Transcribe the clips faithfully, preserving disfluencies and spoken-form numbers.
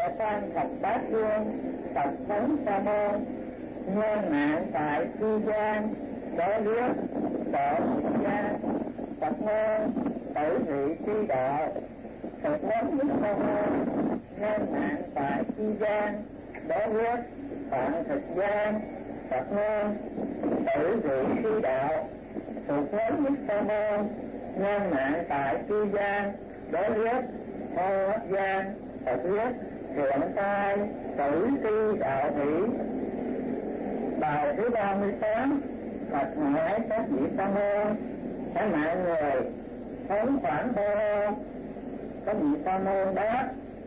Đệ tam thập bát vương, Phật thống Sa môn, nhân nạn tại cư gian, đối viết độ gia, Phật môn, tử vị tri đạo, Phật lớn nhất Sa môn, nhân nạn tại cư gian, đối viết phạn thực gian, Phật môn, tử vị tri đạo, Phật lớn nhất Sa môn, nhân nạn tại cư gian, đối viết hô gian, Phật viết hiện tai tử tri đạo hỷ. Bài thứ ba mươi tám, Phật hỏi các vị Sa môn, các mạng người sống khoảng bao lâu? Các vị Sa môn đáp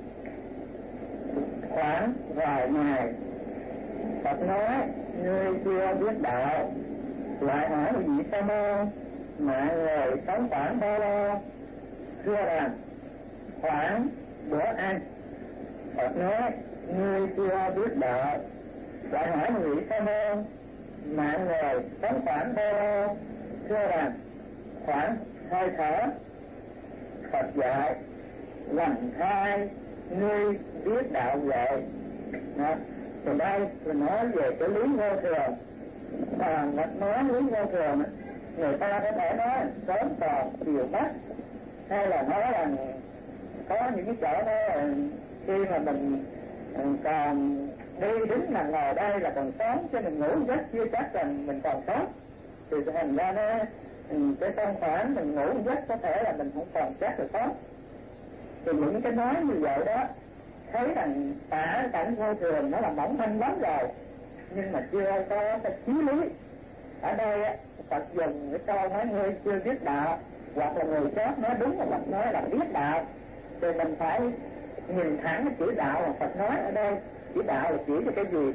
khoảng vài ngày. Phật nói ngươi chưa biết đạo. Lại hỏi vị Sa môn, mạng người sống khoảng bao lâu? Thưa rằng khoảng bữa ăn. Phật nói ngươi chưa biết đạo. Lại hỏi vị Sa môn, mạng người sống khoảng bao lâu? Thưa rằng khoảng hơi thở. Phật dạy lành thai ngươi biết đạo vậy. Đó. Từ đây mình nói về cái lý vô thường. Và nói lý vô thường, người ta có thể nói sớm còn chiều mất, hay là nói là có những cái chỗ đó khi mà mình còn đi đứng là ngồi đây là còn sống, cho mình ngủ giấc chưa chắc rằng mình còn sống. Thì thành ra nó cái không phải mình ngủ giấc có thể là mình không còn chắc là sống. Thì những cái nói như vậy đó thấy rằng tả cảnh vô thường nó là mỏng manh lắm rồi, nhưng mà chưa có cái chí lý. Ở đây Phật dùng cái câu nói ngươi chưa biết đạo, hoặc là người khác nói đúng mà Phật nói là biết đạo, thì mình phải nhìn thẳng cái chữ đạo mà Phật nói ở đây. Chữ đạo là chỉ cho cái gì?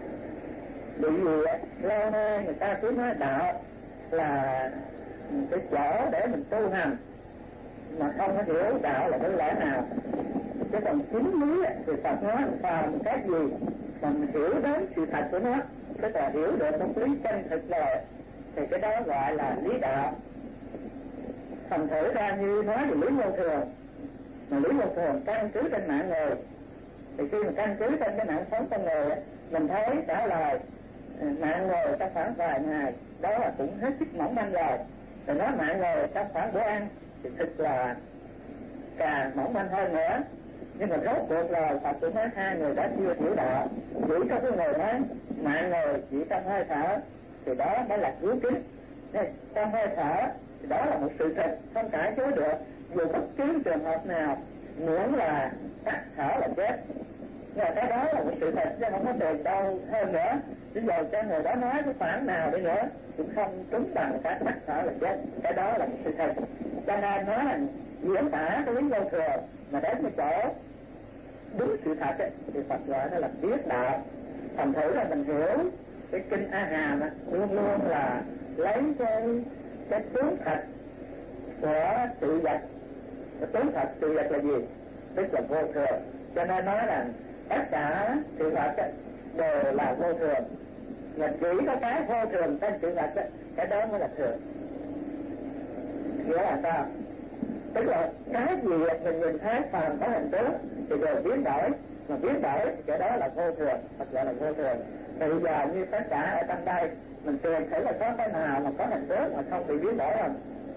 Bởi vì lâu nay người ta cứ nói đạo là cái chỗ để mình tu hành, mà không có hiểu đạo là cái lẽ nào. Cái phần chính lý thì Phật nói phàm cái gì mà mình hiểu đến sự thật của nó, tức là hiểu được công lý chân thực rồi, thì cái đó gọi là lý đạo. Thành thử ra như nói về lý vô thường, mà lý vô thường căn cứ trên mạng người, thì khi mà căn cứ trên cái mạng sống con người, mình thấy trả lời mạng người trong khoảng vài ngày đó là cũng hết sức mỏng manh rồi. Rồi nói mạng người trong khoảng bữa ăn thì thực là càng mỏng manh hơn nữa. Nhưng mà rốt cuộc rồi Phật cũng nói hai người đã chưa hiểu đạo. Chỉ có cái người nói mạng người chỉ trong hơi thở, thì đó mới là cứu kính. Trong hơi thở thì đó là một sự thật không cãi chối được, dù bất cứ trường hợp nào muốn là tắt thở là chết. Nhưng mà cái đó là một sự thật chứ không có tiền đâu hơn nữa. Bây giờ cho người đó nói cái phản nào đi nữa cũng không trúng bằng cái tắt thở là chết. Cái đó là một sự thật. Cho nên nói là diễn tả cái lý vô thường mà đến cái chỗ đúng sự thật ấy, thì Phật gọi nó là biết đạo. Thành thử là mình hiểu cái kinh A Hàm luôn luôn là lấy cái cái tướng thật của sự vật. Cái tướng thật sự vật là gì? Tức là vô thường. Cho nên nói là tất cả sự vật đều là vô thường, mà chỉ có cái vô thường trên sự vật, cái đó mới là thường. Nghĩa là sao? Tức là cái gì mình nhìn thấy phàm có hình tướng thì đều biến đổi, mà biến đổi thì cái đó là vô thường, thật là là vô thường. Thì bây giờ như tất cả ở trong đây mình tìm thử là có cái nào mà có hình tướng mà không bị biến đổi không?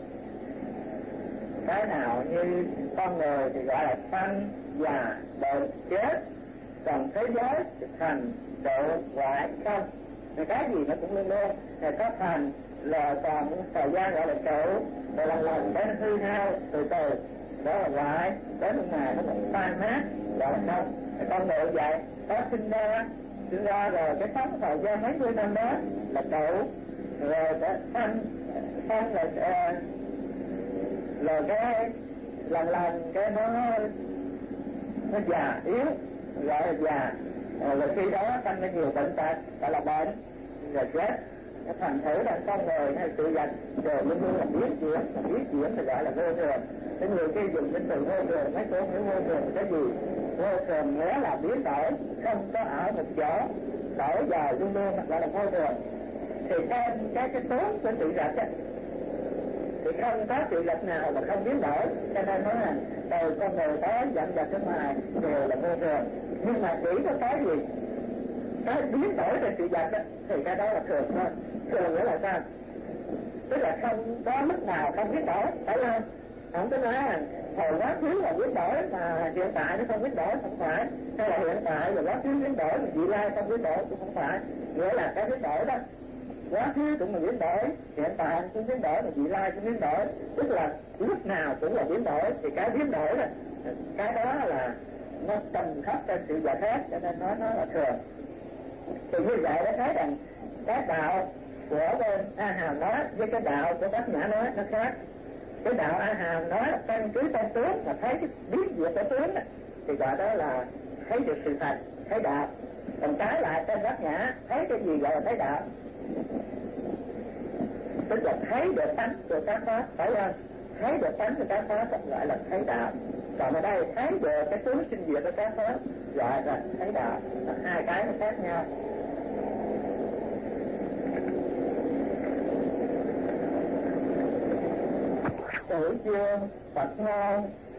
Cái nào như con người thì gọi là sanh, già, bệnh, chết, còn thế giới thì thành, độ, hoại, không. Thì cái gì nó cũng luôn luôn thì có thành là còn thời gian gọi là trụ, rồi lần lần đến hư hao từ từ, đó là hoại, đến lúc nào nó cũng tan nát, gọi là không. Thì con người vậy có sinh ra, sinh ra rồi cái sống thời gian mấy mươi năm đó là trụ, rồi cái sanh, sanh là uh, rồi cái lần lần cái nó nó già yếu, gọi là già, rồi khi đó sanh ra nhiều bệnh tật, gọi là bệnh, rồi chết. Nó thành thử là con người hay sự vật đều luôn luôn là biến chuyển, biến chuyển thì gọi là vô thường. Cái người kia dùng cái từ vô thường, mấy cô hiểu vô thường cái gì? Vô thường nghĩa là biến đổi, không có ở một chỗ, đổi dài luôn luôn gọi là vô thường. Thì trên cái cái tướng của sự vật ấy, thì không có sự vật nào mà không biến đổi. Cho nên nói là từ con người tới vạn vật bên ngoài đều là vô thường, nhưng mà chỉ có cái gì cái biến đổi trên sự vật đó, thì cái đó là thường thôi. Thường nghĩa là sao? Tức là không có lúc nào không biến đổi, phải không? Không có nói là hồi quá khứ là biến đổi mà hiện tại nó không biến đổi, không phải. Hay là hiện tại và quá khứ biến đổi mà vị lai không biến đổi cũng không phải. Nghĩa là cái biến đổi đó, quá khứ cũng là biến đổi, hiện tại cũng biến đổi, mà vị lai cũng biến đổi, tức là lúc nào cũng là biến đổi. Thì cái biến đổi đó, cái đó là nó tầm khắp trên sự vật hết, cho nên nói nó là thường. Thì như vậy nó thấy rằng cái đạo của bên A Hàm nói với cái đạo của Bát Nhã nói nó khác. Cái đạo A Hàm nói căn cứ trong tướng mà thấy cái biến diệt của tướng đó, thì gọi đó là thấy được sự thật, thấy đạo. Còn trái lại trên Bát Nhã thấy cái gì gọi là thấy đạo, tức là thấy được tánh của các pháp, phải không? Thấy được tánh của các pháp gọi là thấy đạo. Còn ở đây thấy được cái tướng sinh diệt của các pháp gọi là thấy đạo. Là hai cái nó khác nhau. Tự dương Phật ngôn